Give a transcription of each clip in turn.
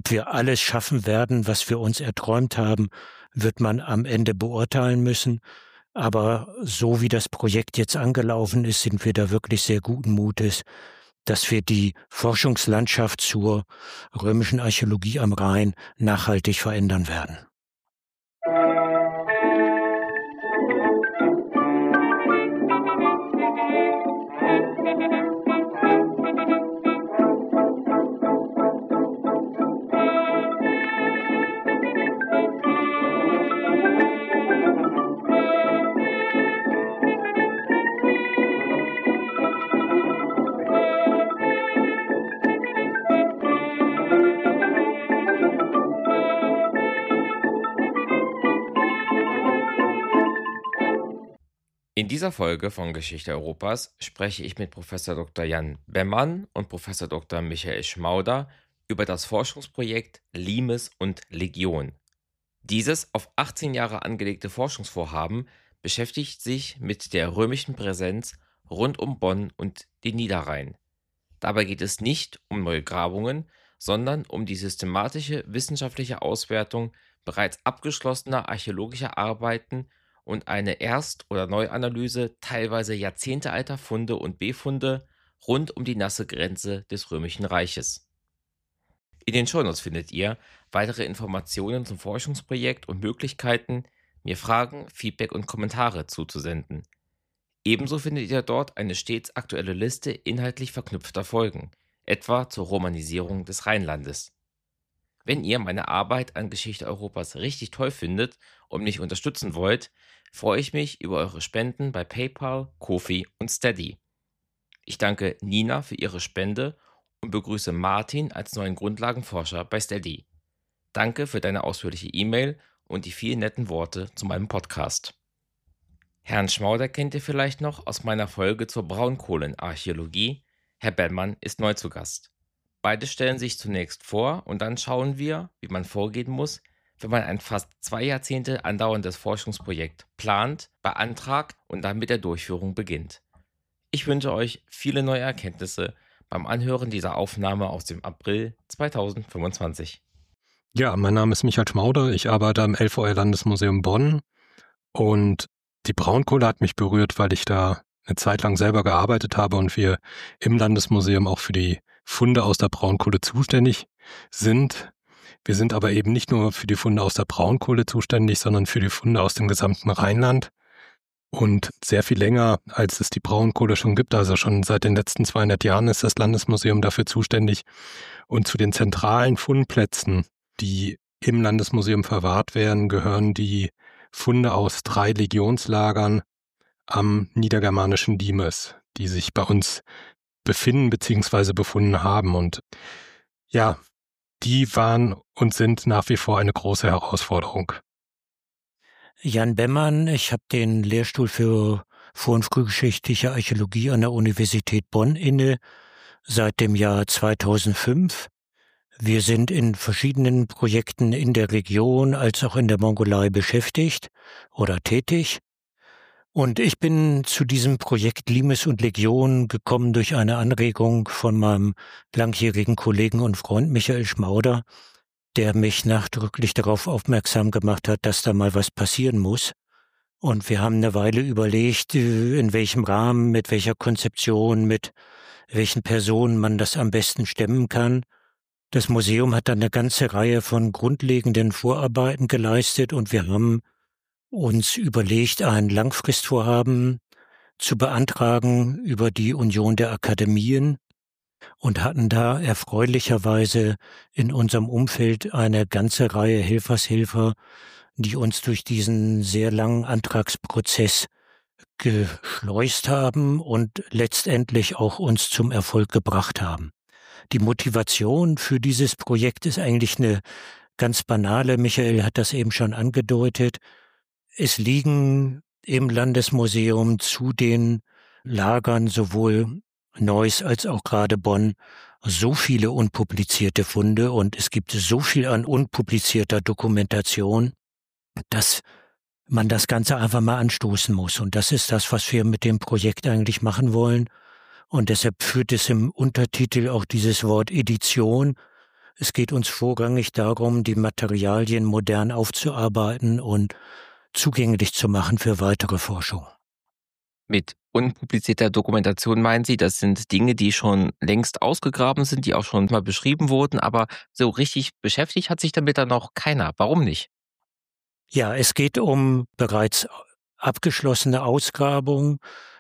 Ob wir alles schaffen werden, was wir uns erträumt haben, wird man am Ende beurteilen müssen. Aber so wie das Projekt jetzt angelaufen ist, sind wir da wirklich sehr guten Mutes, dass wir die Forschungslandschaft zur römischen Archäologie am Rhein nachhaltig verändern werden. In dieser Folge von Geschichte Europas spreche ich mit Professor Dr. Jan Bemmann und Professor Dr. Michael Schmauder über das Forschungsprojekt Limes und Legion. Dieses auf 18 Jahre angelegte Forschungsvorhaben beschäftigt sich mit der römischen Präsenz rund um Bonn und den Niederrhein. Dabei geht es nicht um neue Grabungen, sondern um die systematische wissenschaftliche Auswertung bereits abgeschlossener archäologischer Arbeiten und eine Erst- oder Neuanalyse teilweise jahrzehntealter Funde und Befunde rund um die nasse Grenze des Römischen Reiches. In den Shownotes findet ihr weitere Informationen zum Forschungsprojekt und Möglichkeiten, mir Fragen, Feedback und Kommentare zuzusenden. Ebenso findet ihr dort eine stets aktuelle Liste inhaltlich verknüpfter Folgen, etwa zur Romanisierung des Rheinlandes. Wenn ihr meine Arbeit an Geschichte Europas richtig toll findet und mich unterstützen wollt, freue ich mich über eure Spenden bei PayPal, Ko-fi und Steady. Ich danke Nina für ihre Spende und begrüße Martin als neuen Grundlagenforscher bei Steady. Danke für deine ausführliche E-Mail und die vielen netten Worte zu meinem Podcast. Herrn Schmauder kennt ihr vielleicht noch aus meiner Folge zur Braunkohlenarchäologie. Herr Bellmann ist neu zu Gast. Beide stellen sich zunächst vor und dann schauen wir, wie man vorgehen muss, wenn man ein fast 2 Jahrzehnte andauerndes Forschungsprojekt plant, beantragt und dann mit der Durchführung beginnt. Ich wünsche euch viele neue Erkenntnisse beim Anhören dieser Aufnahme aus dem April 2025. Ja, mein Name ist Michael Schmauder, ich arbeite am LVR-Landesmuseum Bonn und die Braunkohle hat mich berührt, weil ich da eine Zeit lang selber gearbeitet habe und wir im Landesmuseum auch für die Funde aus der Braunkohle zuständig sind. Wir sind aber eben nicht nur für die Funde aus der Braunkohle zuständig, sondern für die Funde aus dem gesamten Rheinland. Und sehr viel länger, als es die Braunkohle schon gibt, also schon seit den letzten 200 Jahren ist das Landesmuseum dafür zuständig. Und zu den zentralen Fundplätzen, die im Landesmuseum verwahrt werden, gehören die Funde aus 3 Legionslagern am niedergermanischen Limes, die sich bei uns befinden bzw. befunden haben. Und ja, die waren und sind nach wie vor eine große Herausforderung. Jan Bemmann, ich habe den Lehrstuhl für Vor- und Frühgeschichtliche Archäologie an der Universität Bonn inne seit dem Jahr 2005. Wir sind in verschiedenen Projekten in der Region als auch in der Mongolei beschäftigt oder tätig. Und ich bin zu diesem Projekt Limes und Legion gekommen durch eine Anregung von meinem langjährigen Kollegen und Freund Michael Schmauder, der mich nachdrücklich darauf aufmerksam gemacht hat, dass da mal was passieren muss. Und wir haben eine Weile überlegt, in welchem Rahmen, mit welcher Konzeption, mit welchen Personen man das am besten stemmen kann. Das Museum hat dann eine ganze Reihe von grundlegenden Vorarbeiten geleistet und wir haben uns überlegt, ein Langfristvorhaben zu beantragen über die Union der Akademien und hatten da erfreulicherweise in unserem Umfeld eine ganze Reihe Helfershelfer, die uns durch diesen sehr langen Antragsprozess geschleust haben und letztendlich auch uns zum Erfolg gebracht haben. Die Motivation für dieses Projekt ist eigentlich eine ganz banale. Michael hat das eben schon angedeutet. Es liegen im Landesmuseum zu den Lagern sowohl Neuss als auch gerade Bonn so viele unpublizierte Funde und es gibt so viel an unpublizierter Dokumentation, dass man das Ganze einfach mal anstoßen muss. Und das ist das, was wir mit dem Projekt eigentlich machen wollen. Und deshalb führt es im Untertitel auch dieses Wort Edition. Es geht uns vorrangig darum, die Materialien modern aufzuarbeiten und zugänglich zu machen für weitere Forschung. Mit unpublizierter Dokumentation meinen Sie, das sind Dinge, die schon längst ausgegraben sind, die auch schon mal beschrieben wurden, aber so richtig beschäftigt hat sich damit dann noch keiner. Warum nicht? Ja, es geht um bereits abgeschlossene Ausgrabungen,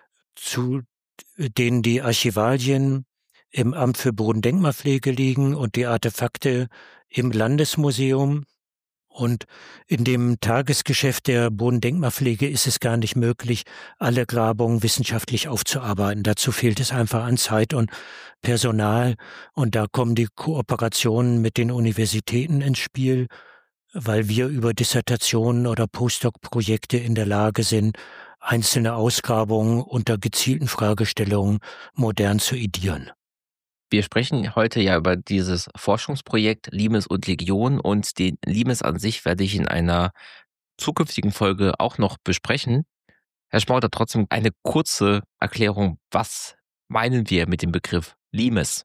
zu denen die Archivalien im Amt für Bodendenkmalpflege liegen und die Artefakte im Landesmuseum. Und in dem Tagesgeschäft der Bodendenkmalpflege ist es gar nicht möglich, alle Grabungen wissenschaftlich aufzuarbeiten. Dazu fehlt es einfach an Zeit und Personal. Und da kommen die Kooperationen mit den Universitäten ins Spiel, weil wir über Dissertationen oder Postdoc-Projekte in der Lage sind, einzelne Ausgrabungen unter gezielten Fragestellungen modern zu edieren. Wir sprechen heute ja über dieses Forschungsprojekt Limes und Legion, und den Limes an sich werde ich in einer zukünftigen Folge auch noch besprechen. Herr Schmauder, trotzdem eine kurze Erklärung. Was meinen wir mit dem Begriff Limes?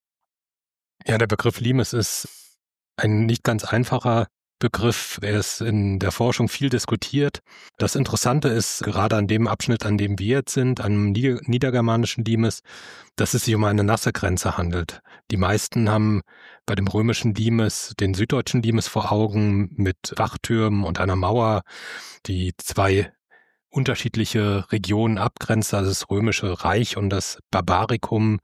Ja, der Begriff Limes ist ein nicht ganz einfacher Begriff. Er ist in der Forschung viel diskutiert. Das Interessante ist, gerade an dem Abschnitt, an dem wir jetzt sind, am niedergermanischen Limes, dass es sich um eine nasse Grenze handelt. Die meisten haben bei dem römischen Limes den süddeutschen Limes vor Augen mit Wachtürmen und einer Mauer, die zwei unterschiedliche Regionen abgrenzt, also das Römische Reich und das Barbaricum.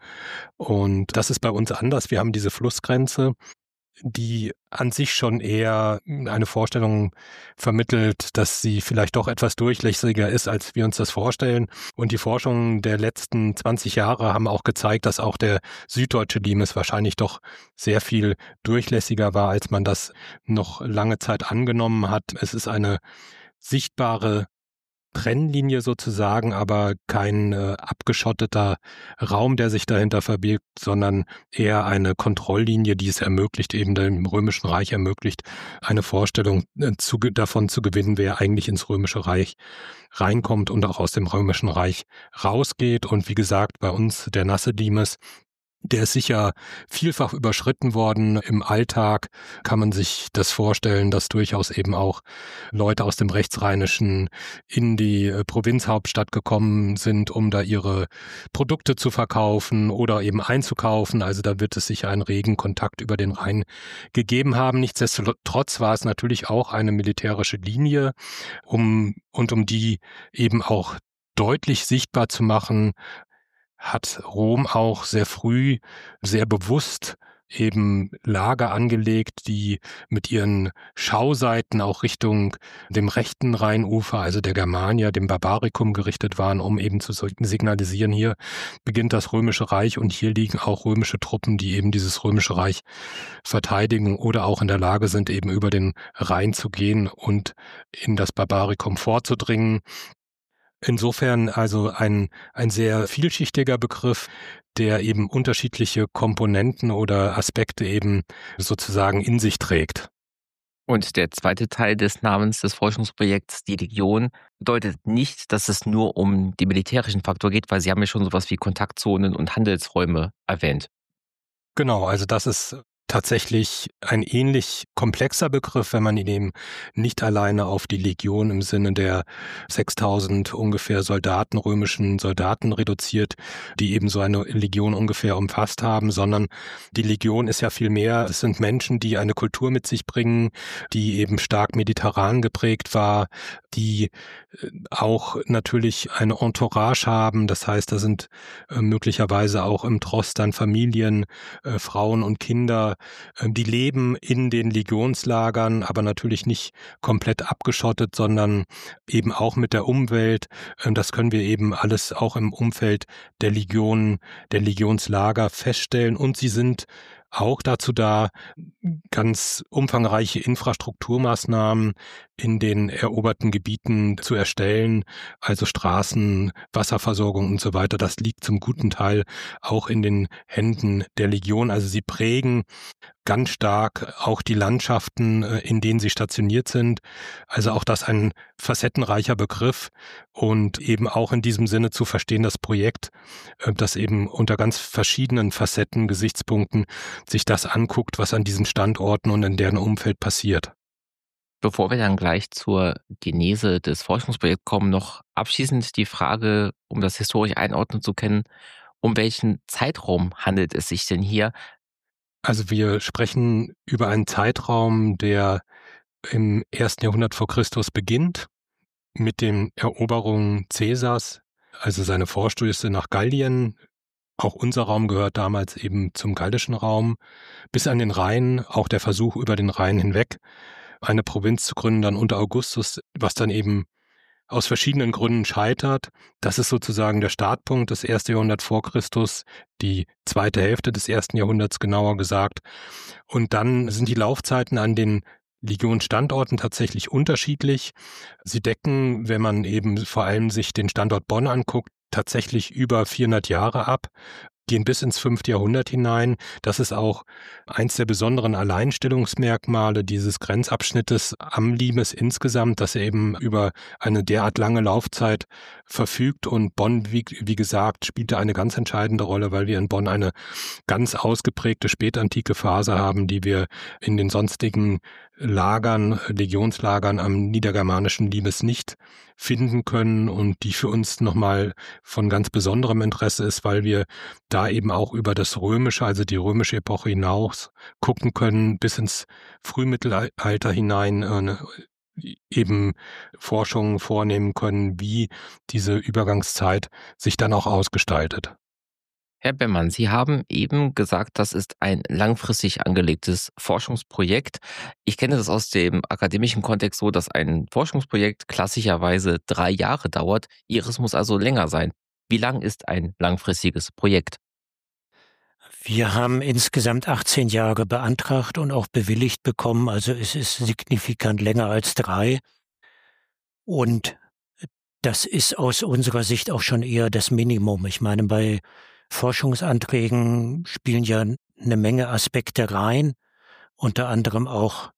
Und das ist bei uns anders. Wir haben diese Flussgrenze, die an sich schon eher eine Vorstellung vermittelt, dass sie vielleicht doch etwas durchlässiger ist, als wir uns das vorstellen. Und die Forschungen der letzten 20 Jahre haben auch gezeigt, dass auch der süddeutsche Limes wahrscheinlich doch sehr viel durchlässiger war, als man das noch lange Zeit angenommen hat. Es ist eine sichtbare Trennlinie sozusagen, aber kein abgeschotteter Raum, der sich dahinter verbirgt, sondern eher eine Kontrolllinie, die es ermöglicht, eben dem Römischen Reich ermöglicht, eine Vorstellung davon zu gewinnen, wer eigentlich ins Römische Reich reinkommt und auch aus dem Römischen Reich rausgeht. Und wie gesagt, bei uns der nasse Limes, der ist sicher vielfach überschritten worden. Im Alltag kann man sich das vorstellen, dass durchaus eben auch Leute aus dem Rechtsrheinischen in die Provinzhauptstadt gekommen sind, um da ihre Produkte zu verkaufen oder eben einzukaufen. Also da wird es sicher einen regen Kontakt über den Rhein gegeben haben. Nichtsdestotrotz war es natürlich auch eine militärische Linie, um die eben auch deutlich sichtbar zu machen, hat Rom auch sehr früh, sehr bewusst eben Lager angelegt, die mit ihren Schauseiten auch Richtung dem rechten Rheinufer, also der Germania, dem Barbaricum gerichtet waren, um eben zu signalisieren, hier beginnt das Römische Reich und hier liegen auch römische Truppen, die eben dieses Römische Reich verteidigen oder auch in der Lage sind, eben über den Rhein zu gehen und in das Barbaricum vorzudringen. Insofern also ein sehr vielschichtiger Begriff, der eben unterschiedliche Komponenten oder Aspekte eben sozusagen in sich trägt. Und der zweite Teil des Namens des Forschungsprojekts, die Legion, bedeutet nicht, dass es nur um den militärischen Faktor geht, weil Sie haben ja schon sowas wie Kontaktzonen und Handelsräume erwähnt. Genau, also das ist tatsächlich ein ähnlich komplexer Begriff, wenn man ihn eben nicht alleine auf die Legion im Sinne der 6.000 ungefähr römischen Soldaten reduziert, die eben so eine Legion ungefähr umfasst haben, sondern die Legion ist ja viel mehr. Es sind Menschen, die eine Kultur mit sich bringen, die eben stark mediterran geprägt war, die auch natürlich eine Entourage haben. Das heißt, da sind möglicherweise auch im Tross dann Familien, Frauen und Kinder, die leben in den Legionslagern, aber natürlich nicht komplett abgeschottet, sondern eben auch mit der Umwelt. Das können wir eben alles auch im Umfeld der Legionen, der Legionslager feststellen. Und sie sind auch dazu da, ganz umfangreiche Infrastrukturmaßnahmen in den eroberten Gebieten zu erstellen, also Straßen, Wasserversorgung und so weiter. Das liegt zum guten Teil auch in den Händen der Legion. Also sie prägen ganz stark auch die Landschaften, in denen sie stationiert sind. Also auch das ein facettenreicher Begriff und eben auch in diesem Sinne zu verstehen, das Projekt, das eben unter ganz verschiedenen Facetten, Gesichtspunkten sich das anguckt, was an diesen Standorten und in deren Umfeld passiert. Bevor wir dann gleich zur Genese des Forschungsprojekts kommen, noch abschließend die Frage, um das historisch einordnen zu können, um welchen Zeitraum handelt es sich denn hier? Also wir sprechen über einen Zeitraum, der im 1. Jahrhundert vor Christus beginnt, mit den Eroberungen Caesars, also seine Vorstöße nach Gallien. Auch unser Raum gehört damals eben zum gallischen Raum, bis an den Rhein, auch der Versuch über den Rhein hinweg, eine Provinz zu gründen, dann unter Augustus, was dann eben aus verschiedenen Gründen scheitert. Das ist sozusagen der Startpunkt des 1. Jahrhundert vor Christus, die zweite Hälfte des 1. Jahrhunderts genauer gesagt. Und dann sind die Laufzeiten an den Legionsstandorten tatsächlich unterschiedlich. Sie decken, wenn man eben vor allem sich den Standort Bonn anguckt, tatsächlich über 400 Jahre ab, gehen bis ins 5. Jahrhundert hinein. Das ist auch eins der besonderen Alleinstellungsmerkmale dieses Grenzabschnittes am Limes insgesamt, dass er eben über eine derart lange Laufzeit verfügt. Und Bonn, wie gesagt, spielte eine ganz entscheidende Rolle, weil wir in Bonn eine ganz ausgeprägte spätantike Phase haben, die wir in den sonstigen Lagern, Legionslagern am niedergermanischen Limes nicht finden können und die für uns nochmal von ganz besonderem Interesse ist, weil wir da eben auch über das Römische, also die römische Epoche hinaus gucken können, bis ins Frühmittelalter hinein, eben Forschungen vornehmen können, wie diese Übergangszeit sich dann auch ausgestaltet. Herr Bemmann, Sie haben eben gesagt, das ist ein langfristig angelegtes Forschungsprojekt. Ich kenne das aus dem akademischen Kontext so, dass ein Forschungsprojekt klassischerweise 3 Jahre dauert. Ihres muss also länger sein. Wie lang ist ein langfristiges Projekt? Wir haben insgesamt 18 Jahre beantragt und auch bewilligt bekommen, also es ist signifikant länger als 3. Und das ist aus unserer Sicht auch schon eher das Minimum. Ich meine, bei Forschungsanträgen spielen ja eine Menge Aspekte rein, unter anderem auch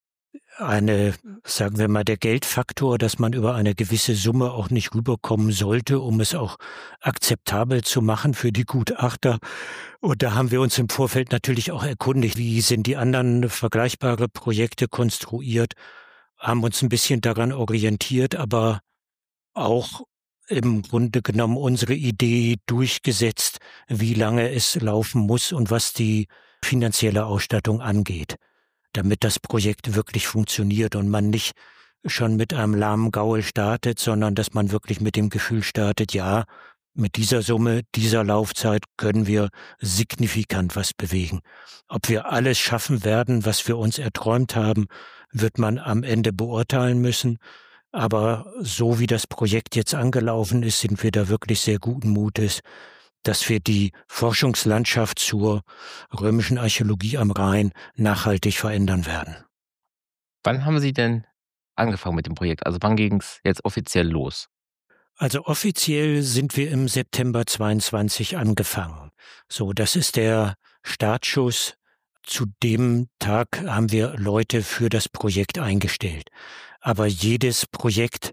sagen wir mal, der Geldfaktor, dass man über eine gewisse Summe auch nicht rüberkommen sollte, um es auch akzeptabel zu machen für die Gutachter. Und da haben wir uns im Vorfeld natürlich auch erkundigt, wie sind die anderen vergleichbare Projekte konstruiert, haben uns ein bisschen daran orientiert, aber auch im Grunde genommen unsere Idee durchgesetzt, wie lange es laufen muss und was die finanzielle Ausstattung angeht, damit das Projekt wirklich funktioniert und man nicht schon mit einem lahmen Gaul startet, sondern dass man wirklich mit dem Gefühl startet, ja, mit dieser Summe, dieser Laufzeit können wir signifikant was bewegen. Ob wir alles schaffen werden, was wir uns erträumt haben, wird man am Ende beurteilen müssen. Aber so wie das Projekt jetzt angelaufen ist, sind wir da wirklich sehr guten Mutes, dass wir die Forschungslandschaft zur römischen Archäologie am Rhein nachhaltig verändern werden. Wann haben Sie denn angefangen mit dem Projekt? Also wann ging es jetzt offiziell los? Also offiziell sind wir im September 22 angefangen. So, das ist der Startschuss. Zu dem Tag haben wir Leute für das Projekt eingestellt. Aber jedes Projekt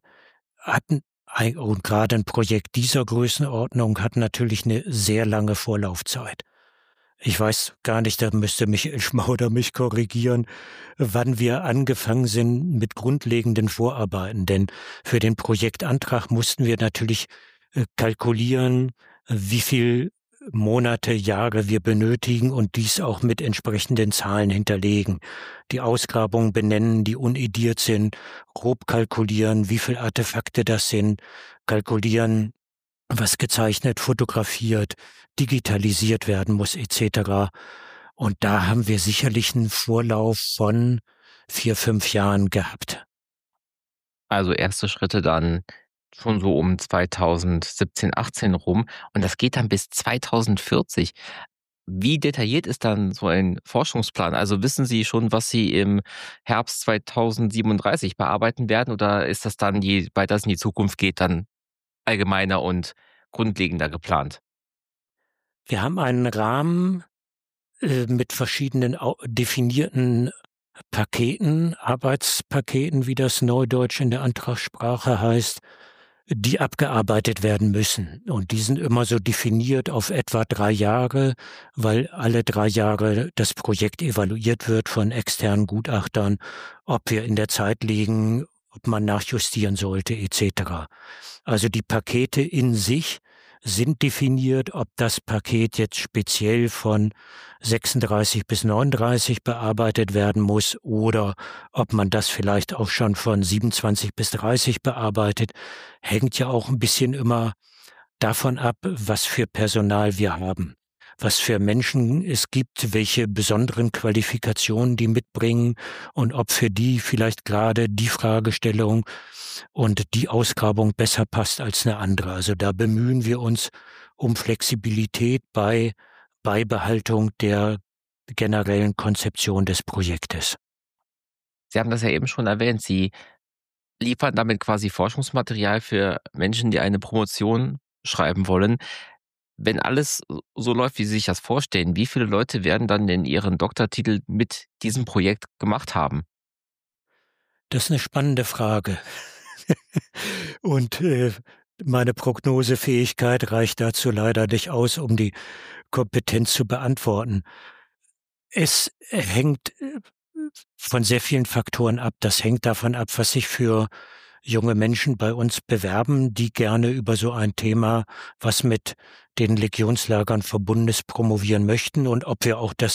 und gerade ein Projekt dieser Größenordnung hat natürlich eine sehr lange Vorlaufzeit. Ich weiß gar nicht, da müsste Michael Schmauder mich korrigieren, wann wir angefangen sind mit grundlegenden Vorarbeiten. Denn für den Projektantrag mussten wir natürlich kalkulieren, wie viel Monate, Jahre wir benötigen und dies auch mit entsprechenden Zahlen hinterlegen. Die Ausgrabungen benennen, die unediert sind, grob kalkulieren, wie viele Artefakte das sind, kalkulieren, was gezeichnet, fotografiert, digitalisiert werden muss etc. Und da haben wir sicherlich einen Vorlauf von 4-5 Jahren gehabt. Also erste Schritte dann schon so um 2017, 18 rum und das geht dann bis 2040. Wie detailliert ist dann so ein Forschungsplan? Also wissen Sie schon, was Sie im Herbst 2037 bearbeiten werden oder ist das dann, je weiter es in die Zukunft geht, dann allgemeiner und grundlegender geplant? Wir haben einen Rahmen mit verschiedenen definierten Paketen, Arbeitspaketen, wie das Neudeutsch in der Antragssprache heißt. die abgearbeitet werden müssen. Und die sind immer so definiert auf etwa 3 Jahre, weil alle 3 Jahre das Projekt evaluiert wird von externen Gutachtern, ob wir in der Zeit liegen, ob man nachjustieren sollte, etc. Also die Pakete in sich sind definiert, ob das Paket jetzt speziell von 36 bis 39 bearbeitet werden muss oder ob man das vielleicht auch schon von 27 bis 30 bearbeitet, hängt ja auch ein bisschen immer davon ab, was für Personal wir haben, was für Menschen es gibt, welche besonderen Qualifikationen die mitbringen und ob für die vielleicht gerade die Fragestellung und die Ausgrabung besser passt als eine andere. Also da bemühen wir uns um Flexibilität bei Beibehaltung der generellen Konzeption des Projektes. Sie haben das ja eben schon erwähnt. Sie liefern damit quasi Forschungsmaterial für Menschen, die eine Promotion schreiben wollen. Wenn alles so läuft, wie Sie sich das vorstellen, wie viele Leute werden dann denn ihren Doktortitel mit diesem Projekt gemacht haben? Das ist eine spannende Frage. Und meine Prognosefähigkeit reicht dazu leider nicht aus, um die kompetent zu beantworten. Es hängt von sehr vielen Faktoren ab. Das hängt davon ab, was sich für junge Menschen bei uns bewerben, die gerne über so ein Thema, was mit den Legionslagern verbunden ist, promovieren möchten und ob wir auch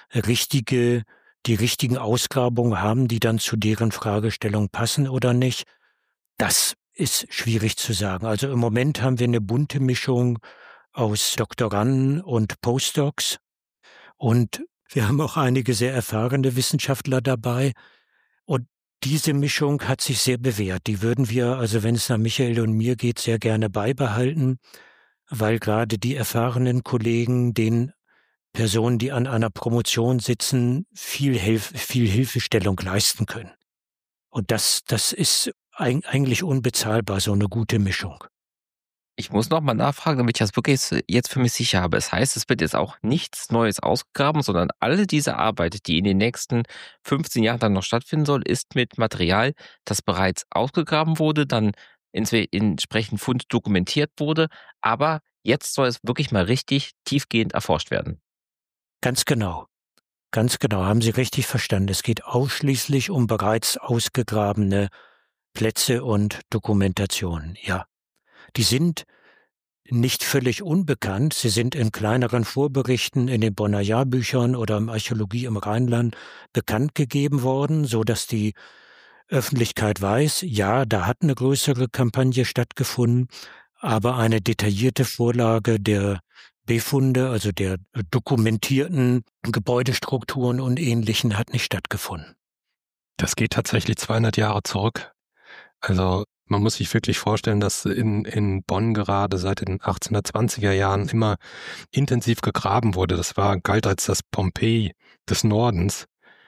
die richtigen Ausgrabungen haben, die dann zu deren Fragestellung passen oder nicht. Das ist schwierig zu sagen. Also im Moment haben wir eine bunte Mischung aus Doktoranden und Postdocs und wir haben auch einige sehr erfahrene Wissenschaftler dabei. Und diese Mischung hat sich sehr bewährt. Die würden wir, also wenn es nach Michael und mir geht, sehr gerne beibehalten, weil gerade die erfahrenen Kollegen den Personen, die an einer Promotion sitzen, viel Hilfestellung leisten können. Und das ist eigentlich unbezahlbar, so eine gute Mischung. Ich muss noch mal nachfragen, damit ich das wirklich jetzt für mich sicher habe. Es heißt, es wird jetzt auch nichts Neues ausgegraben, sondern alle diese Arbeit, die in den nächsten 15 Jahren dann noch stattfinden soll, ist mit Material, das bereits ausgegraben wurde, dann entsprechend Fund dokumentiert wurde, aber jetzt soll es wirklich mal richtig tiefgehend erforscht werden. Ganz genau, haben Sie richtig verstanden. Es geht ausschließlich um bereits ausgegrabene Plätze und Dokumentationen, ja. Die sind nicht völlig unbekannt. Sie sind in kleineren Vorberichten in den Bonner Jahrbüchern oder im Archäologie im Rheinland bekannt gegeben worden, so dass die Öffentlichkeit weiß, ja, da hat eine größere Kampagne stattgefunden, aber eine detaillierte Vorlage der Befunde, also der dokumentierten Gebäudestrukturen und Ähnlichen, hat nicht stattgefunden. Das geht tatsächlich 200 Jahre zurück. Also man muss sich wirklich vorstellen, dass in Bonn gerade seit den 1820er Jahren immer intensiv gegraben wurde. Galt als das Pompeji des Nordens.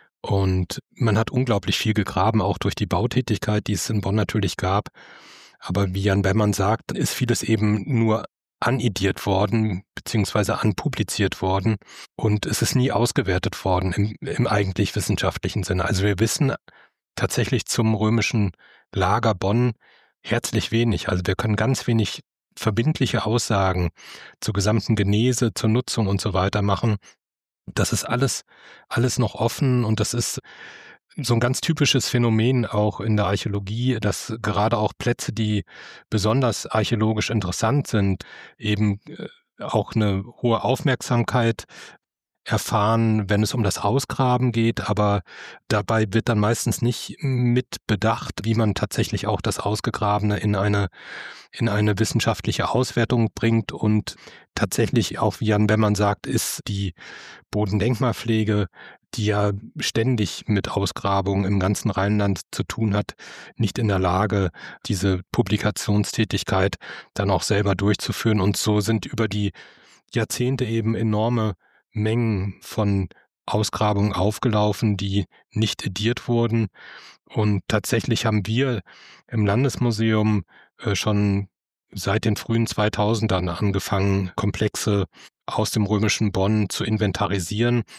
Und man hat unglaublich viel gegraben, auch durch die Bautätigkeit, die es in Bonn natürlich gab. Aber wie Jan Bemman sagt, ist vieles eben nur anidiert worden, beziehungsweise anpubliziert worden. Und es ist nie ausgewertet worden im eigentlich wissenschaftlichen Sinne. Also wir wissen tatsächlich zum römischen Lager Bonn herzlich wenig. Also wir können ganz wenig verbindliche Aussagen zur gesamten Genese, zur Nutzung und so weiter machen. Das ist alles noch offen und das ist so ein ganz typisches Phänomen auch in der Archäologie, dass gerade auch Plätze, die besonders archäologisch interessant sind, eben auch eine hohe Aufmerksamkeit erfahren, wenn es um das Ausgraben geht, aber dabei wird dann meistens nicht mit bedacht, wie man tatsächlich auch das Ausgegrabene in eine wissenschaftliche Auswertung bringt. Und tatsächlich auch, wie Jan Bemman sagt, ist die Bodendenkmalpflege, die ja ständig mit Ausgrabungen im ganzen Rheinland zu tun hat, nicht in der Lage, diese Publikationstätigkeit dann auch selber durchzuführen. Und so sind über die Jahrzehnte eben enorme Mengen von Ausgrabungen aufgelaufen, die nicht ediert wurden. Und tatsächlich haben wir im Landesmuseum schon seit den frühen 2000ern angefangen, Komplexe aus dem römischen Bonn zu inventarisieren.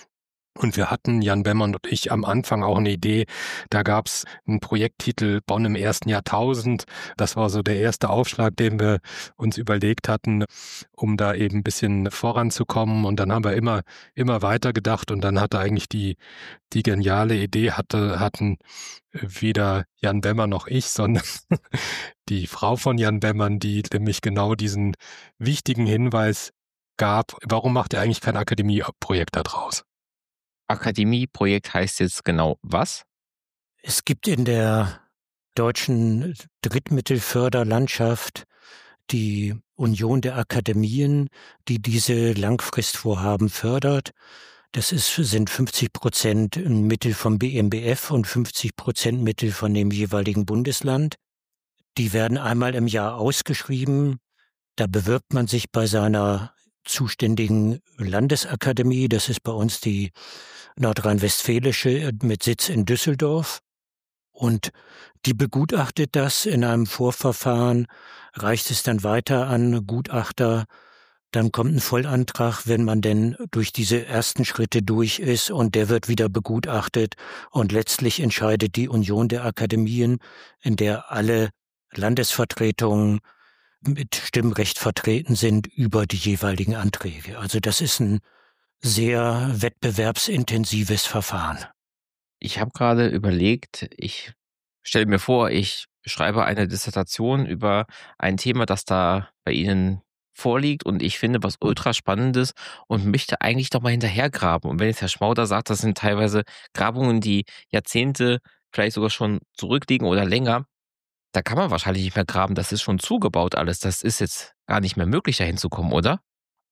Und wir hatten, Jan Bemmann und ich, am Anfang auch eine Idee. Da gab es einen Projekttitel Bonn im ersten Jahrtausend. Das war so der erste Aufschlag, den wir uns überlegt hatten, um da eben ein bisschen voranzukommen. Und dann haben wir immer weiter gedacht. Und dann hatte eigentlich die geniale Idee hatten weder Jan Bemmann noch ich, sondern die Frau von Jan Bemmann, die nämlich genau diesen wichtigen Hinweis gab, warum macht ihr eigentlich kein Akademieprojekt da draus? Akademieprojekt heißt jetzt genau was? Es gibt in der deutschen Drittmittelförderlandschaft die Union der Akademien, die diese Langfristvorhaben fördert. Das sind 50% Mittel vom BMBF und 50% Mittel von dem jeweiligen Bundesland. Die werden einmal im Jahr ausgeschrieben. Da bewirbt man sich bei seiner zuständigen Landesakademie. Das ist bei uns die nordrhein-westfälische mit Sitz in Düsseldorf. Und die begutachtet das in einem Vorverfahren, reicht es dann weiter an Gutachter. Dann kommt ein Vollantrag, wenn man denn durch diese ersten Schritte durch ist, und der wird wieder begutachtet. Und letztlich entscheidet die Union der Akademien, in der alle Landesvertretungen mit Stimmrecht vertreten sind, über die jeweiligen Anträge. Also das ist ein sehr wettbewerbsintensives Verfahren. Ich habe gerade überlegt, ich stelle mir vor, ich schreibe eine Dissertation über ein Thema, das da bei Ihnen vorliegt, und ich finde was ultra Spannendes und möchte eigentlich doch mal hinterhergraben. Und wenn jetzt Herr Schmauder sagt, das sind teilweise Grabungen, die Jahrzehnte, vielleicht sogar schon zurückliegen oder länger, da kann man wahrscheinlich nicht mehr graben. Das ist schon zugebaut alles. Das ist jetzt gar nicht mehr möglich, da hinzukommen, oder?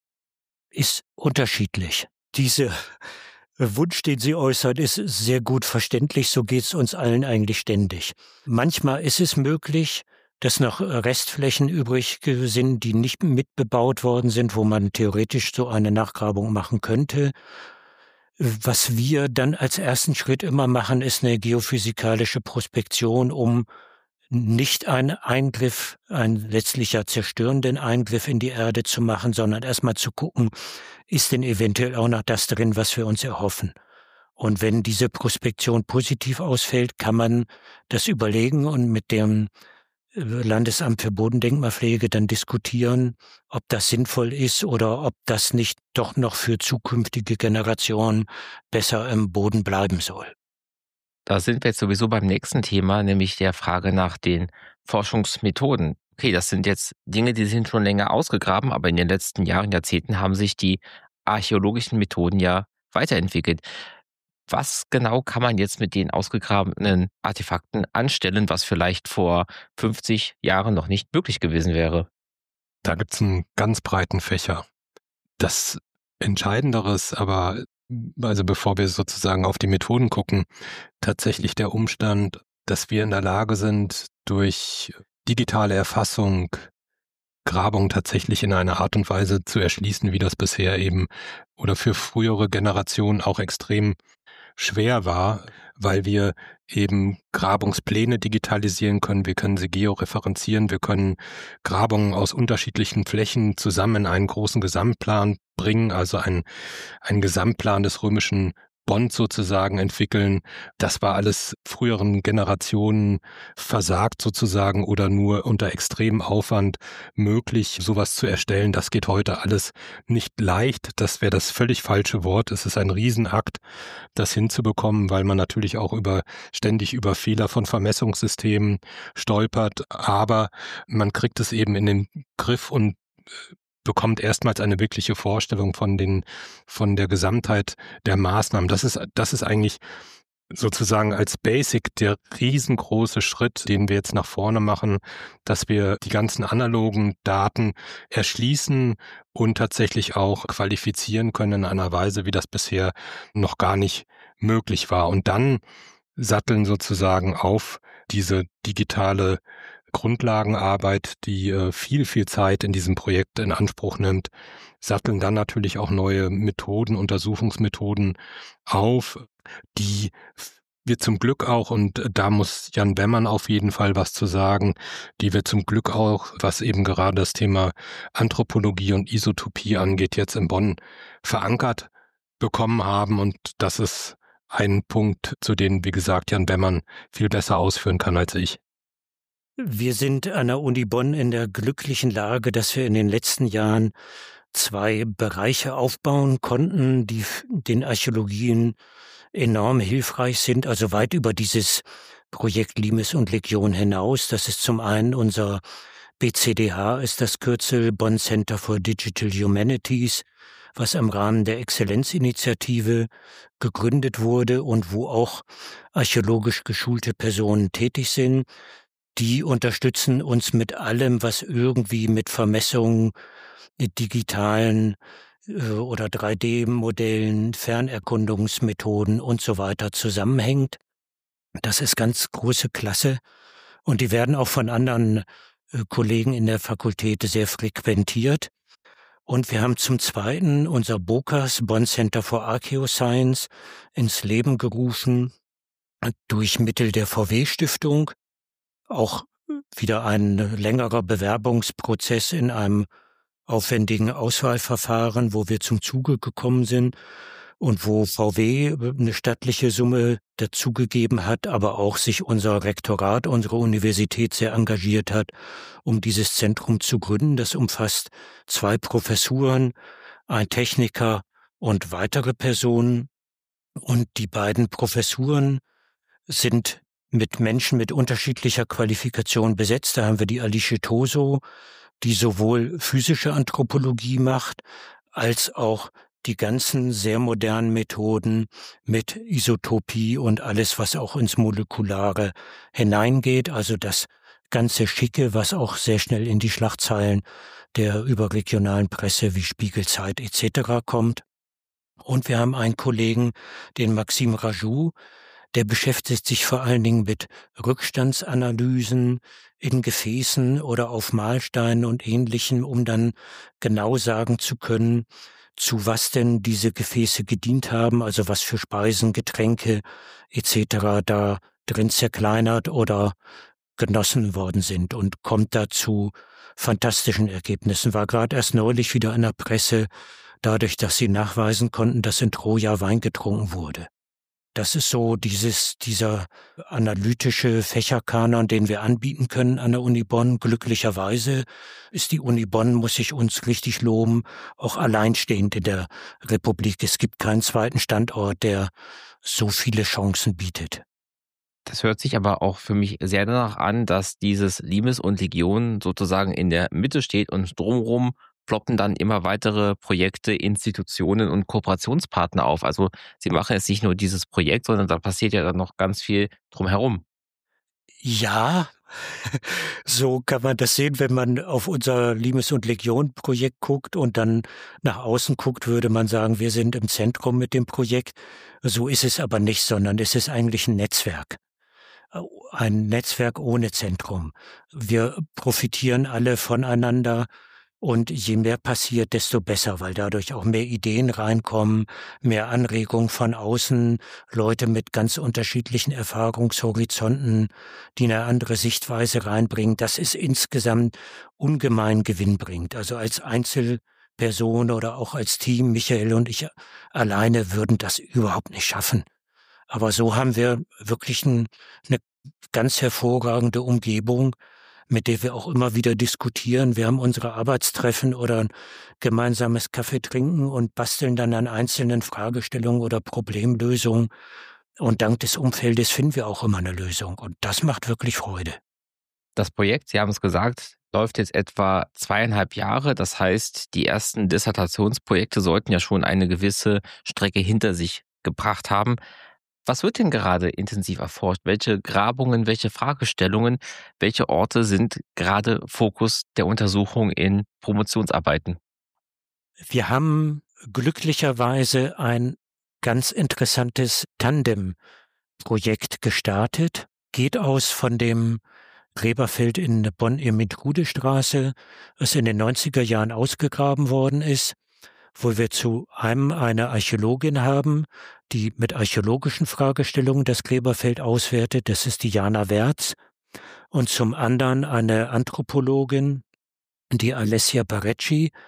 Ist unterschiedlich. Dieser Wunsch, den Sie äußern, ist sehr gut verständlich. So geht es uns allen eigentlich ständig. Manchmal ist es möglich, dass noch Restflächen übrig sind, die nicht mitbebaut worden sind, wo man theoretisch so eine Nachgrabung machen könnte. Was wir dann als ersten Schritt immer machen, ist eine geophysikalische Prospektion, um nicht einen Eingriff, einen letztlich ja zerstörenden Eingriff in die Erde zu machen, sondern erstmal zu gucken, ist denn eventuell auch noch das drin, was wir uns erhoffen. Und wenn diese Prospektion positiv ausfällt, kann man das überlegen und mit dem Landesamt für Bodendenkmalpflege dann diskutieren, ob das sinnvoll ist oder ob das nicht doch noch für zukünftige Generationen besser im Boden bleiben soll. Da sind wir jetzt sowieso beim nächsten Thema, nämlich der Frage nach den Forschungsmethoden. Okay, das sind jetzt Dinge, die sind schon länger ausgegraben, aber in den letzten Jahren, Jahrzehnten haben sich die archäologischen Methoden ja weiterentwickelt. Was genau kann man jetzt mit den ausgegrabenen Artefakten anstellen, was vielleicht vor 50 Jahren noch nicht möglich gewesen wäre? Da gibt's einen ganz breiten Fächer. Das Entscheidendere ist aber, also bevor wir sozusagen auf die Methoden gucken, tatsächlich der Umstand, dass wir in der Lage sind, durch digitale Erfassung Grabung tatsächlich in einer Art und Weise zu erschließen, wie das bisher eben oder für frühere Generationen auch extrem schwer war, weil wir eben Grabungspläne digitalisieren können, wir können sie georeferenzieren, wir können Grabungen aus unterschiedlichen Flächen zusammen in einen großen Gesamtplan bringen, also einen Gesamtplan des römischen Bonn sozusagen entwickeln. Das war alles früheren Generationen versagt sozusagen oder nur unter extremem Aufwand möglich, sowas zu erstellen. Das geht heute alles nicht leicht. Das wäre das völlig falsche Wort. Es ist ein Riesenakt, das hinzubekommen, weil man natürlich auch ständig über Fehler von Vermessungssystemen stolpert. Aber man kriegt es eben in den Griff und bekommt erstmals eine wirkliche Vorstellung von der Gesamtheit der Maßnahmen. Das ist eigentlich sozusagen als Basic der riesengroße Schritt, den wir jetzt nach vorne machen, dass wir die ganzen analogen Daten erschließen und tatsächlich auch qualifizieren können in einer Weise, wie das bisher noch gar nicht möglich war. Und dann satteln sozusagen auf diese digitale Grundlagenarbeit, die viel, viel Zeit in diesem Projekt in Anspruch nimmt, satteln dann natürlich auch neue Methoden, Untersuchungsmethoden auf, die wir zum Glück auch, und da muss Jan Bemmann auf jeden Fall was zu sagen, die wir zum Glück auch, was eben gerade das Thema Anthropologie und Isotopie angeht, jetzt in Bonn verankert bekommen haben. Und das ist ein Punkt, zu dem, wie gesagt, Jan Bemmann viel besser ausführen kann als ich. Wir sind an der Uni Bonn in der glücklichen Lage, dass wir in den letzten Jahren 2 Bereiche aufbauen konnten, die den Archäologien enorm hilfreich sind, also weit über dieses Projekt Limes und Legion hinaus. Das ist zum einen unser BCDH, ist das Kürzel, Bonn Center for Digital Humanities, was im Rahmen der Exzellenzinitiative gegründet wurde und wo auch archäologisch geschulte Personen tätig sind. Die unterstützen uns mit allem, was irgendwie mit Vermessungen, mit digitalen oder 3D-Modellen, Fernerkundungsmethoden und so weiter zusammenhängt. Das ist ganz große Klasse und die werden auch von anderen Kollegen in der Fakultät sehr frequentiert. Und wir haben zum Zweiten unser BOCAS, Bonn Center for Archaeoscience, ins Leben gerufen durch Mittel der VW-Stiftung. Auch wieder ein längerer Bewerbungsprozess in einem aufwendigen Auswahlverfahren, wo wir zum Zuge gekommen sind und wo VW eine stattliche Summe dazugegeben hat, aber auch sich unser Rektorat, unsere Universität sehr engagiert hat, um dieses Zentrum zu gründen. Das umfasst 2 Professuren, ein Techniker und weitere Personen. Und die beiden Professuren sind mit Menschen mit unterschiedlicher Qualifikation besetzt. Da haben wir die Alice Toso, die sowohl physische Anthropologie macht, als auch die ganzen sehr modernen Methoden mit Isotopie und alles, was auch ins Molekulare hineingeht. Also das ganze Schicke, was auch sehr schnell in die Schlagzeilen der überregionalen Presse wie Spiegel, Zeit etc. kommt. Und wir haben einen Kollegen, den Maxime Rajou, der beschäftigt sich vor allen Dingen mit Rückstandsanalysen in Gefäßen oder auf Mahlsteinen und Ähnlichem, um dann genau sagen zu können, zu was denn diese Gefäße gedient haben, also was für Speisen, Getränke etc. da drin zerkleinert oder genossen worden sind und kommt da zu fantastischen Ergebnissen. War gerade erst neulich wieder in der Presse, dadurch, dass sie nachweisen konnten, dass in Troja Wein getrunken wurde. Das ist so dieser analytische Fächerkanon, den wir anbieten können an der Uni Bonn. Glücklicherweise ist die Uni Bonn, muss ich uns richtig loben, auch alleinstehend in der Republik. Es gibt keinen zweiten Standort, der so viele Chancen bietet. Das hört sich aber auch für mich sehr danach an, dass dieses Limes und Legion sozusagen in der Mitte steht und drumherum ploppen dann immer weitere Projekte, Institutionen und Kooperationspartner auf. Also Sie machen jetzt nicht nur dieses Projekt, sondern da passiert ja dann noch ganz viel drumherum. Ja, so kann man das sehen, wenn man auf unser Limes und Legion Projekt guckt und dann nach außen guckt, würde man sagen, wir sind im Zentrum mit dem Projekt. So ist es aber nicht, sondern es ist eigentlich ein Netzwerk. Ein Netzwerk ohne Zentrum. Wir profitieren alle voneinander. Und je mehr passiert, desto besser, weil dadurch auch mehr Ideen reinkommen, mehr Anregungen von außen, Leute mit ganz unterschiedlichen Erfahrungshorizonten, die eine andere Sichtweise reinbringen. Das ist insgesamt ungemein gewinnbringend. Also als Einzelperson oder auch als Team, Michael und ich alleine würden das überhaupt nicht schaffen. Aber so haben wir wirklich eine ganz hervorragende Umgebung, mit der wir auch immer wieder diskutieren. Wir haben unsere Arbeitstreffen oder ein gemeinsames Kaffee trinken und basteln dann an einzelnen Fragestellungen oder Problemlösungen. Und dank des Umfeldes finden wir auch immer eine Lösung. Und das macht wirklich Freude. Das Projekt, Sie haben es gesagt, läuft jetzt etwa 2,5 Jahre. Das heißt, die ersten Dissertationsprojekte sollten ja schon eine gewisse Strecke hinter sich gebracht haben. Was wird denn gerade intensiv erforscht? Welche Grabungen, welche Fragestellungen, welche Orte sind gerade Fokus der Untersuchung in Promotionsarbeiten? Wir haben glücklicherweise ein ganz interessantes Tandem-Projekt gestartet. Geht aus von dem Gräberfeld in Bonn-Ermint-Rude-Straße, das in den 90er Jahren ausgegraben worden ist, wo wir zu einem eine Archäologin haben, die mit archäologischen Fragestellungen das Gräberfeld auswertet. Das ist die Jana Wertz. Und zum anderen eine Anthropologin, die Alessia Parecci,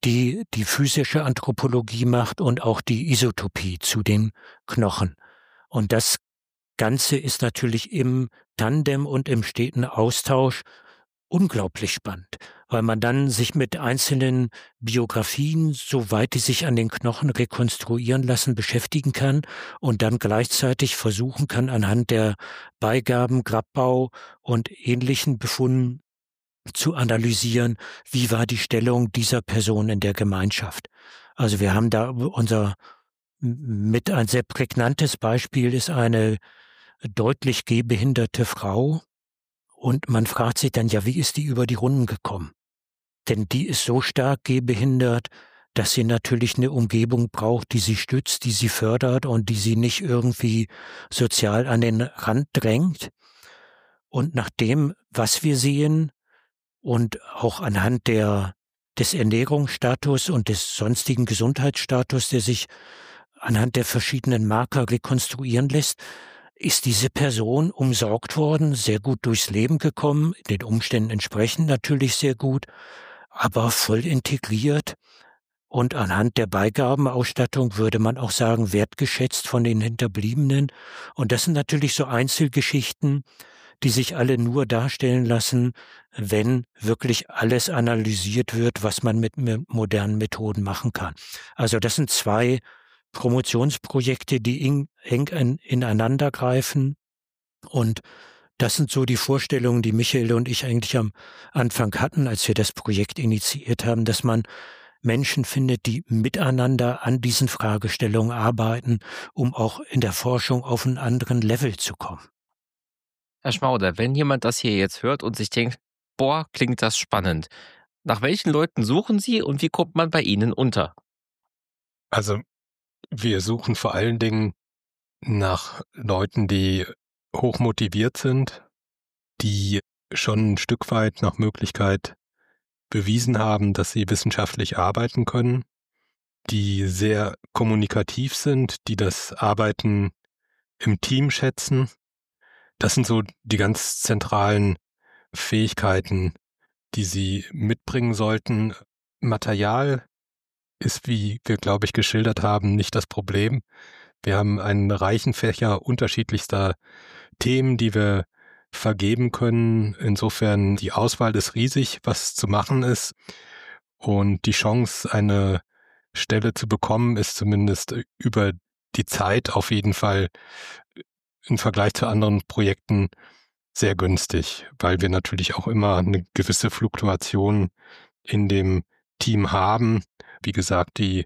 die die physische Anthropologie macht und auch die Isotopie zu den Knochen. Und das Ganze ist natürlich im Tandem und im steten Austausch unglaublich spannend, weil man dann sich mit einzelnen Biografien, soweit die sich an den Knochen rekonstruieren lassen, beschäftigen kann und dann gleichzeitig versuchen kann, anhand der Beigaben, Grabau und ähnlichen Befunden zu analysieren, wie war die Stellung dieser Person in der Gemeinschaft. Also wir haben da mit ein sehr prägnantes Beispiel ist eine deutlich gehbehinderte Frau, und man fragt sich dann, ja, wie ist die über die Runden gekommen? Denn die ist so stark gehbehindert, dass sie natürlich eine Umgebung braucht, die sie stützt, die sie fördert und die sie nicht irgendwie sozial an den Rand drängt. Und nach dem, was wir sehen und auch anhand des Ernährungsstatus und des sonstigen Gesundheitsstatus, der sich anhand der verschiedenen Marker rekonstruieren lässt, ist diese Person umsorgt worden, sehr gut durchs Leben gekommen, den Umständen entsprechend natürlich sehr gut, aber voll integriert und anhand der Beigabenausstattung würde man auch sagen, wertgeschätzt von den Hinterbliebenen. Und das sind natürlich so Einzelgeschichten, die sich alle nur darstellen lassen, wenn wirklich alles analysiert wird, was man mit modernen Methoden machen kann. Also das sind 2 Promotionsprojekte, die eng ineinander greifen. Und das sind so die Vorstellungen, die Michael und ich eigentlich am Anfang hatten, als wir das Projekt initiiert haben, dass man Menschen findet, die miteinander an diesen Fragestellungen arbeiten, um auch in der Forschung auf einen anderen Level zu kommen. Herr Schmauder, wenn jemand das hier jetzt hört und sich denkt, boah, klingt das spannend. Nach welchen Leuten suchen Sie und wie kommt man bei Ihnen unter? Also wir suchen vor allen Dingen nach Leuten, die hochmotiviert sind, die schon ein Stück weit nach Möglichkeit bewiesen haben, dass sie wissenschaftlich arbeiten können, die sehr kommunikativ sind, die das Arbeiten im Team schätzen. Das sind so die ganz zentralen Fähigkeiten, die sie mitbringen sollten. Material ist, wie wir, glaube ich, geschildert haben, nicht das Problem. Wir haben einen reichen Fächer unterschiedlichster Themen, die wir vergeben können. Insofern die Auswahl ist riesig, was zu machen ist. Und die Chance, eine Stelle zu bekommen, ist zumindest über die Zeit auf jeden Fall im Vergleich zu anderen Projekten sehr günstig, weil wir natürlich auch immer eine gewisse Fluktuation in dem Team haben. Wie gesagt, die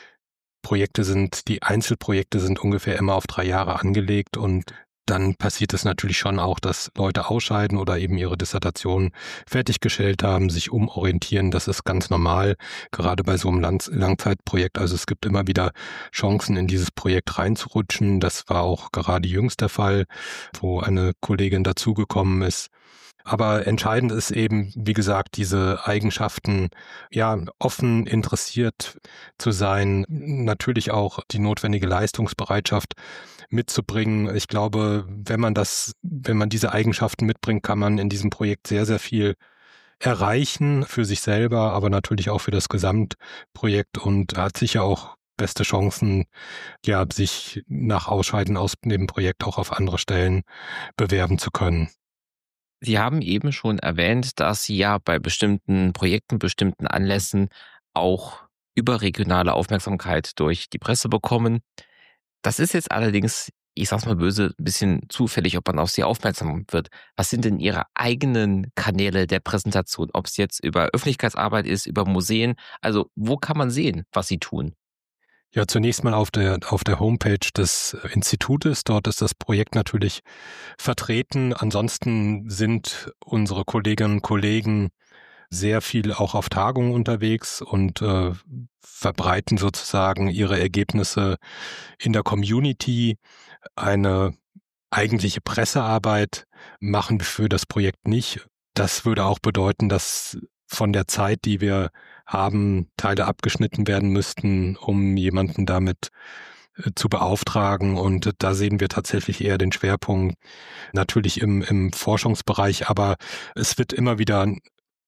Einzelprojekte sind ungefähr immer auf 3 Jahre angelegt und dann passiert es natürlich schon auch, dass Leute ausscheiden oder eben ihre Dissertation fertiggestellt haben, sich umorientieren. Das ist ganz normal, gerade bei so einem Langzeitprojekt. Also es gibt immer wieder Chancen, in dieses Projekt reinzurutschen. Das war auch gerade jüngst der Fall, wo eine Kollegin dazugekommen ist. Aber entscheidend ist eben, wie gesagt, diese Eigenschaften, ja, offen, interessiert zu sein, natürlich auch die notwendige Leistungsbereitschaft mitzubringen. Ich glaube, wenn man diese Eigenschaften mitbringt, kann man in diesem Projekt sehr, sehr viel erreichen für sich selber, aber natürlich auch für das Gesamtprojekt und hat sicher auch beste Chancen, ja, sich nach Ausscheiden aus dem Projekt auch auf andere Stellen bewerben zu können. Sie haben eben schon erwähnt, dass Sie ja bei bestimmten Projekten, bestimmten Anlässen auch überregionale Aufmerksamkeit durch die Presse bekommen. Das ist jetzt allerdings, ich sag's mal böse, ein bisschen zufällig, ob man auf Sie aufmerksam wird. Was sind denn Ihre eigenen Kanäle der Präsentation? Ob es jetzt über Öffentlichkeitsarbeit ist, über Museen? Also wo kann man sehen, was Sie tun? Ja, zunächst mal auf der Homepage des Institutes. Dort ist das Projekt natürlich vertreten. Ansonsten sind unsere Kolleginnen und Kollegen sehr viel auch auf Tagungen unterwegs und verbreiten sozusagen ihre Ergebnisse in der Community. Eine eigentliche Pressearbeit machen wir für das Projekt nicht. Das würde auch bedeuten, dass von der Zeit, die wir haben, Teile abgeschnitten werden müssten, um jemanden damit zu beauftragen. Und da sehen wir tatsächlich eher den Schwerpunkt natürlich im Forschungsbereich. Aber es wird immer wieder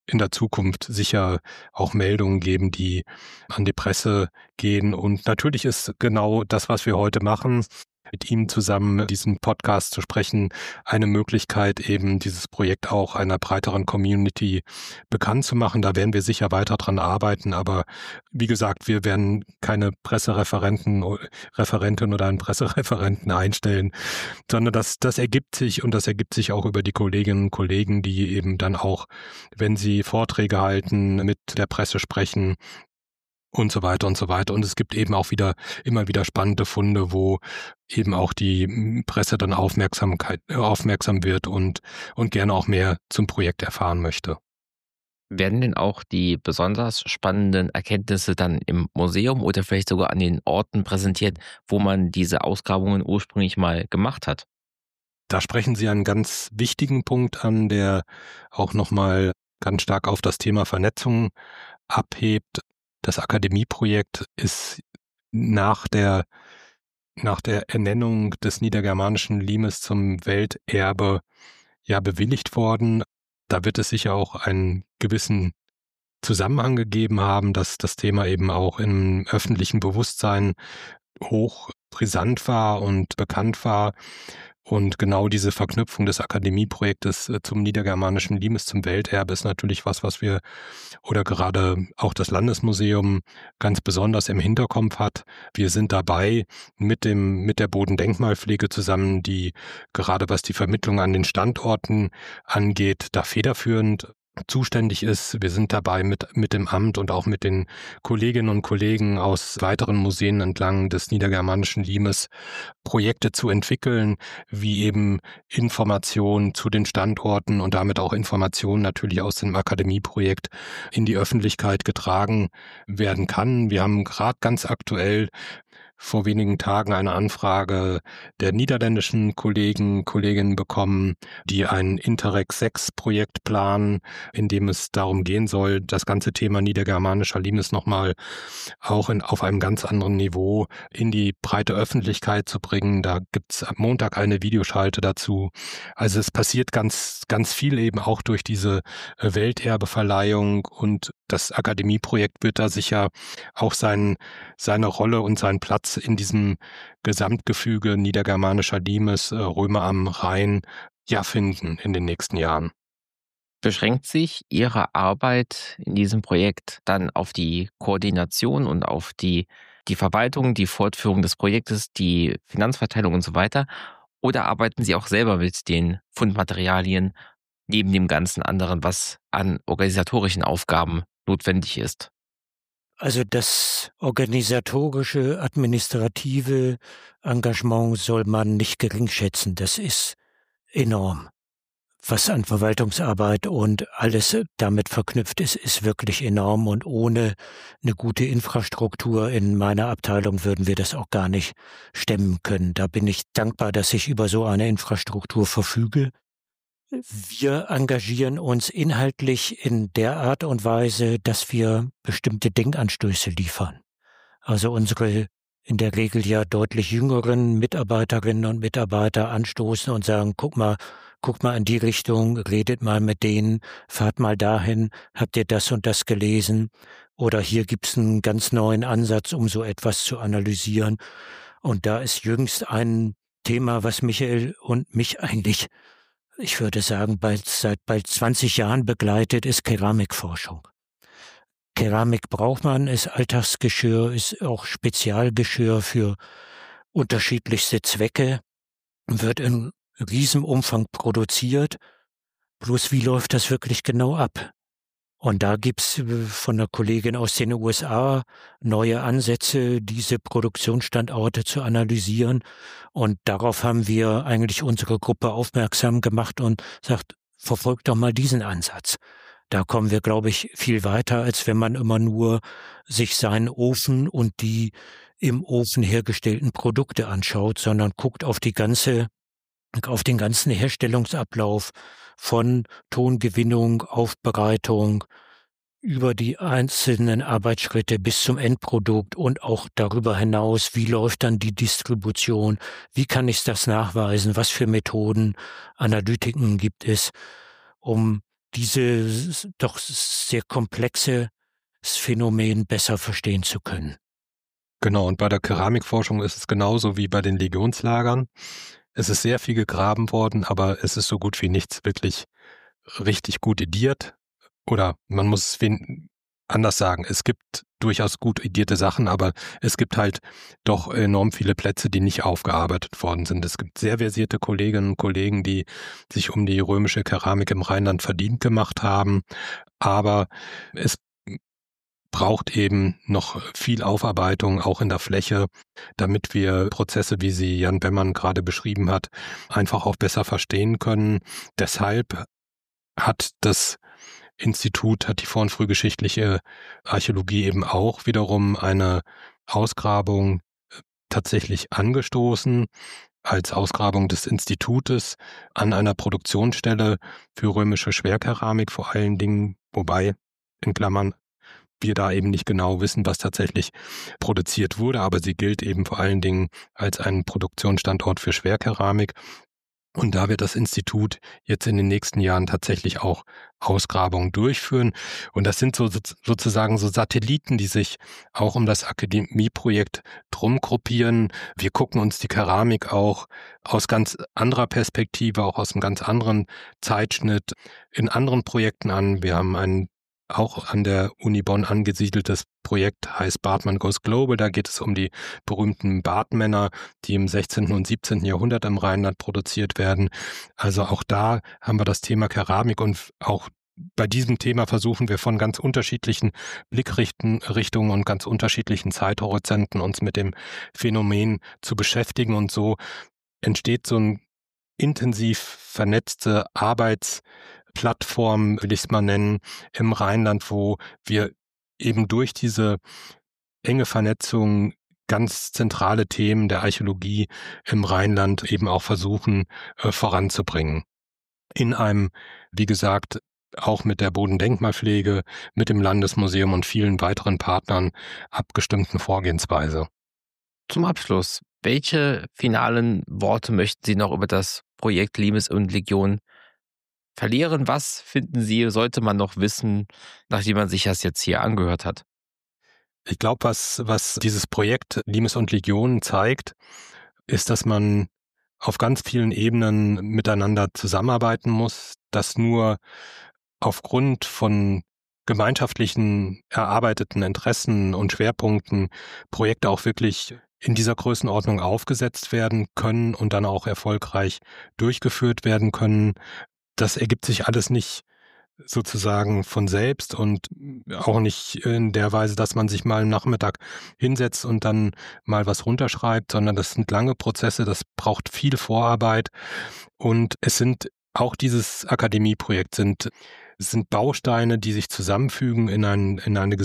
in der Zukunft sicher auch Meldungen geben, die an die Presse gehen. Und natürlich ist genau das, was wir heute machen, mit ihm zusammen diesen Podcast zu sprechen, eine Möglichkeit, eben dieses Projekt auch einer breiteren Community bekannt zu machen. Da werden wir sicher weiter dran arbeiten, aber wie gesagt, wir werden keine Referentin oder einen Pressereferenten einstellen, sondern das ergibt sich, und das ergibt sich auch über die Kolleginnen und Kollegen, die eben dann auch, wenn sie Vorträge halten, mit der Presse sprechen und so weiter und so weiter. Und es gibt eben auch immer wieder spannende Funde, wo eben auch die Presse dann aufmerksam wird und gerne auch mehr zum Projekt erfahren möchte. Werden denn auch die besonders spannenden Erkenntnisse dann im Museum oder vielleicht sogar an den Orten präsentiert, wo man diese Ausgrabungen ursprünglich mal gemacht hat? Da sprechen Sie einen ganz wichtigen Punkt an, der auch nochmal ganz stark auf das Thema Vernetzung abhebt. Das Akademieprojekt ist nach der Ernennung des niedergermanischen Limes zum Welterbe bewilligt worden. Da wird es sicher auch einen gewissen Zusammenhang gegeben haben, dass das Thema eben auch im öffentlichen Bewusstsein hoch brisant war und bekannt war. Und genau diese Verknüpfung des Akademieprojektes zum niedergermanischen Limes zum Welterbe ist natürlich was wir oder gerade auch das Landesmuseum ganz besonders im Hinterkopf hat. Wir sind dabei mit der Bodendenkmalpflege zusammen, die gerade was die Vermittlung an den Standorten angeht, da federführend zuständig ist. Wir sind dabei mit dem Amt und auch mit den Kolleginnen und Kollegen aus weiteren Museen entlang des niedergermanischen Limes Projekte zu entwickeln, wie eben Informationen zu den Standorten und damit auch Informationen natürlich aus dem Akademieprojekt in die Öffentlichkeit getragen werden kann. Wir haben gerade ganz aktuell vor wenigen Tagen eine Anfrage der niederländischen Kolleginnen bekommen, die ein Interreg 6 Projekt planen, in dem es darum gehen soll, das ganze Thema niedergermanischer Limes nochmal auch auf einem ganz anderen Niveau in die breite Öffentlichkeit zu bringen. Da gibt's am Montag eine Videoschalte dazu. Also es passiert ganz, ganz viel eben auch durch diese Welterbeverleihung, und das Akademieprojekt wird da sicher auch seine Rolle und seinen Platz in diesem Gesamtgefüge niedergermanischer Limes, Römer am Rhein, finden in den nächsten Jahren. Beschränkt sich Ihre Arbeit in diesem Projekt dann auf die Koordination und auf die Verwaltung, die Fortführung des Projektes, die Finanzverteilung und so weiter? Oder arbeiten Sie auch selber mit den Fundmaterialien neben dem ganzen anderen, was an organisatorischen Aufgaben notwendig ist? Also das organisatorische, administrative Engagement soll man nicht geringschätzen. Das ist enorm. Was an Verwaltungsarbeit und alles damit verknüpft ist wirklich enorm. Und ohne eine gute Infrastruktur in meiner Abteilung würden wir das auch gar nicht stemmen können. Da bin ich dankbar, dass ich über so eine Infrastruktur verfüge. Wir engagieren uns inhaltlich in der Art und Weise, dass wir bestimmte Denkanstöße liefern. Also unsere in der Regel ja deutlich jüngeren Mitarbeiterinnen und Mitarbeiter anstoßen und sagen, guck mal in die Richtung, redet mal mit denen, fahrt mal dahin, habt ihr das und das gelesen? Oder hier gibt's einen ganz neuen Ansatz, um so etwas zu analysieren. Und da ist jüngst ein Thema, was Michael und mich eigentlich, ich würde sagen, seit bald 20 Jahren begleitet, ist Keramikforschung. Keramik braucht man, ist Alltagsgeschirr, ist auch Spezialgeschirr für unterschiedlichste Zwecke, wird in Riesenumfang produziert. Bloß wie läuft das wirklich genau ab? Und da gibt's von einer Kollegin aus den USA neue Ansätze, diese Produktionsstandorte zu analysieren. Und darauf haben wir eigentlich unsere Gruppe aufmerksam gemacht und sagt, verfolgt doch mal diesen Ansatz. Da kommen wir, glaube ich, viel weiter, als wenn man immer nur sich seinen Ofen und die im Ofen hergestellten Produkte anschaut, sondern guckt auf den ganzen Herstellungsablauf von Tongewinnung, Aufbereitung, über die einzelnen Arbeitsschritte bis zum Endprodukt und auch darüber hinaus, wie läuft dann die Distribution, wie kann ich das nachweisen, was für Methoden, Analytiken gibt es, um dieses doch sehr komplexe Phänomen besser verstehen zu können. Genau, und bei der Keramikforschung ist es genauso wie bei den Legionslagern. Es ist sehr viel gegraben worden, aber es ist so gut wie nichts wirklich richtig gut ediert. Oder man muss es anders sagen, es gibt durchaus gut edierte Sachen, aber es gibt halt doch enorm viele Plätze, die nicht aufgearbeitet worden sind. Es gibt sehr versierte Kolleginnen und Kollegen, die sich um die römische Keramik im Rheinland verdient gemacht haben, aber es braucht eben noch viel Aufarbeitung, auch in der Fläche, damit wir Prozesse, wie sie Jan Bemmann gerade beschrieben hat, einfach auch besser verstehen können. Deshalb hat das Institut, hat die vor- und frühgeschichtliche Archäologie eben auch wiederum eine Ausgrabung tatsächlich angestoßen, als Ausgrabung des Institutes an einer Produktionsstelle für römische Schwerkeramik vor allen Dingen, wobei, in Klammern, wir da eben nicht genau wissen, was tatsächlich produziert wurde, aber sie gilt eben vor allen Dingen als ein Produktionsstandort für Schwerkeramik. Und da wird das Institut jetzt in den nächsten Jahren tatsächlich auch Ausgrabungen durchführen. Und das sind sozusagen so Satelliten, die sich auch um das Akademieprojekt drum gruppieren. Wir gucken uns die Keramik auch aus ganz anderer Perspektive, auch aus einem ganz anderen Zeitschnitt in anderen Projekten an. Wir haben ein auch an der Uni Bonn angesiedeltes Projekt, heißt Bartmann Goes Global. Da geht es um die berühmten Bartmänner, die im 16. und 17. Jahrhundert im Rheinland produziert werden. Also auch da haben wir das Thema Keramik, und auch bei diesem Thema versuchen wir von ganz unterschiedlichen Blickrichtungen und ganz unterschiedlichen Zeithorizonten uns mit dem Phänomen zu beschäftigen, und so entsteht so ein intensiv vernetzte Arbeitsplattform, will ich es mal nennen, im Rheinland, wo wir eben durch diese enge Vernetzung ganz zentrale Themen der Archäologie im Rheinland eben auch versuchen voranzubringen. In einem, wie gesagt, auch mit der Bodendenkmalpflege, mit dem Landesmuseum und vielen weiteren Partnern abgestimmten Vorgehensweise. Zum Abschluss, welche finalen Worte möchten Sie noch über das Projekt Limes und Legion verlieren? Was finden Sie, sollte man noch wissen, nachdem man sich das jetzt hier angehört hat? Ich glaube, was dieses Projekt Limes und Legion zeigt, ist, dass man auf ganz vielen Ebenen miteinander zusammenarbeiten muss, dass nur aufgrund von gemeinschaftlichen erarbeiteten Interessen und Schwerpunkten Projekte auch wirklich in dieser Größenordnung aufgesetzt werden können und dann auch erfolgreich durchgeführt werden können. Das ergibt sich alles nicht sozusagen von selbst und auch nicht in der Weise, dass man sich mal am Nachmittag hinsetzt und dann mal was runterschreibt, sondern das sind lange Prozesse, das braucht viel Vorarbeit, und es sind auch dieses Akademieprojekt sind Bausteine, die sich zusammenfügen in ein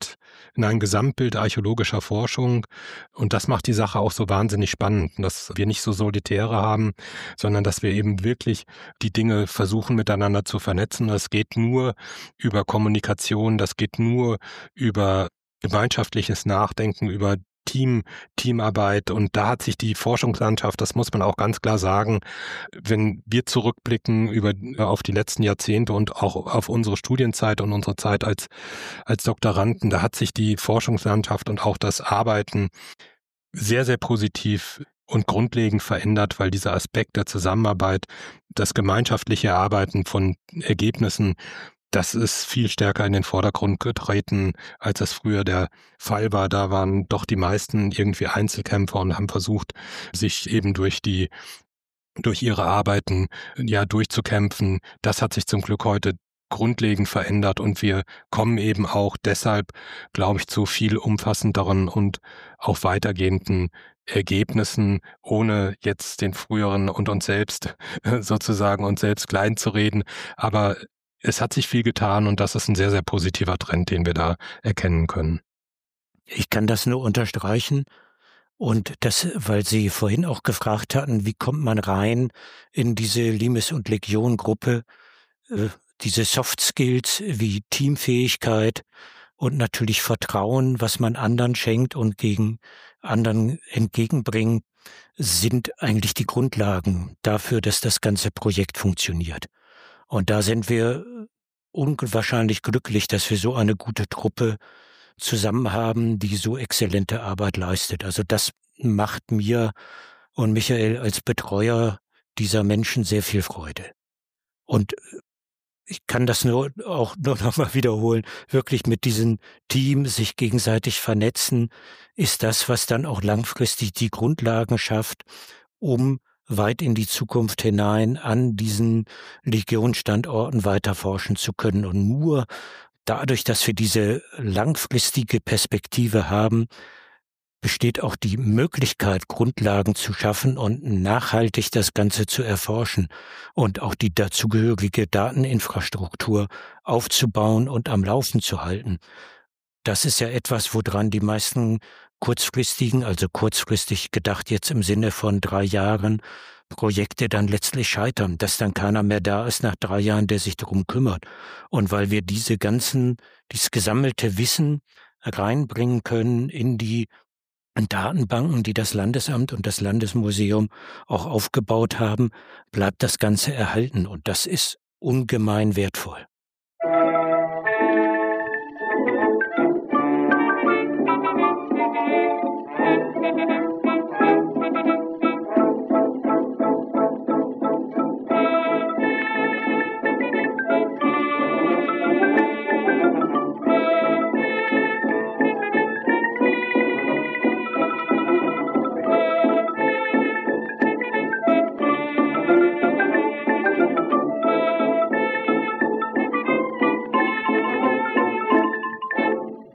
Gesamtbild archäologischer Forschung, und das macht die Sache auch so wahnsinnig spannend, dass wir nicht so Solitäre haben, sondern dass wir eben wirklich die Dinge versuchen miteinander zu vernetzen. Das geht nur über Kommunikation, das geht nur über gemeinschaftliches Nachdenken, über Teamarbeit, und da hat sich die Forschungslandschaft, das muss man auch ganz klar sagen, wenn wir zurückblicken auf die letzten Jahrzehnte und auch auf unsere Studienzeit und unsere Zeit als Doktoranden, da hat sich die Forschungslandschaft und auch das Arbeiten sehr, sehr positiv und grundlegend verändert, weil dieser Aspekt der Zusammenarbeit, das gemeinschaftliche Erarbeiten von Ergebnissen, das ist viel stärker in den Vordergrund getreten, als es früher der Fall war. Da waren doch die meisten irgendwie Einzelkämpfer und haben versucht, sich eben durch ihre Arbeiten durchzukämpfen. Das hat sich zum Glück heute grundlegend verändert, und wir kommen eben auch deshalb, glaube ich, zu viel umfassenderen und auch weitergehenden Ergebnissen, ohne jetzt den früheren und uns selbst sozusagen uns selbst klein zu reden. Aber es hat sich viel getan, und das ist ein sehr, sehr positiver Trend, den wir da erkennen können. Ich kann das nur unterstreichen. Und das, weil Sie vorhin auch gefragt hatten, wie kommt man rein in diese Limes- und Legion-Gruppe, diese Soft Skills wie Teamfähigkeit und natürlich Vertrauen, was man anderen schenkt und gegen anderen entgegenbringt, sind eigentlich die Grundlagen dafür, dass das ganze Projekt funktioniert. Und da sind wir unwahrscheinlich glücklich, dass wir so eine gute Truppe zusammen haben, die so exzellente Arbeit leistet. Also das macht mir und Michael als Betreuer dieser Menschen sehr viel Freude. Und ich kann das nur noch mal wiederholen, wirklich mit diesem Team sich gegenseitig vernetzen, ist das, was dann auch langfristig die Grundlagen schafft, um weit in die Zukunft hinein an diesen Legionsstandorten weiter forschen zu können. Und nur dadurch, dass wir diese langfristige Perspektive haben, besteht auch die Möglichkeit, Grundlagen zu schaffen und nachhaltig das Ganze zu erforschen und auch die dazugehörige Dateninfrastruktur aufzubauen und am Laufen zu halten. Das ist ja etwas, woran die meisten kurzfristigen, also kurzfristig gedacht jetzt im Sinne von 3 Jahren, Projekte dann letztlich scheitern, dass dann keiner mehr da ist nach 3 Jahren, der sich darum kümmert. Und weil wir dieses gesammelte Wissen reinbringen können in die Datenbanken, die das Landesamt und das Landesmuseum auch aufgebaut haben, bleibt das Ganze erhalten. Und das ist ungemein wertvoll.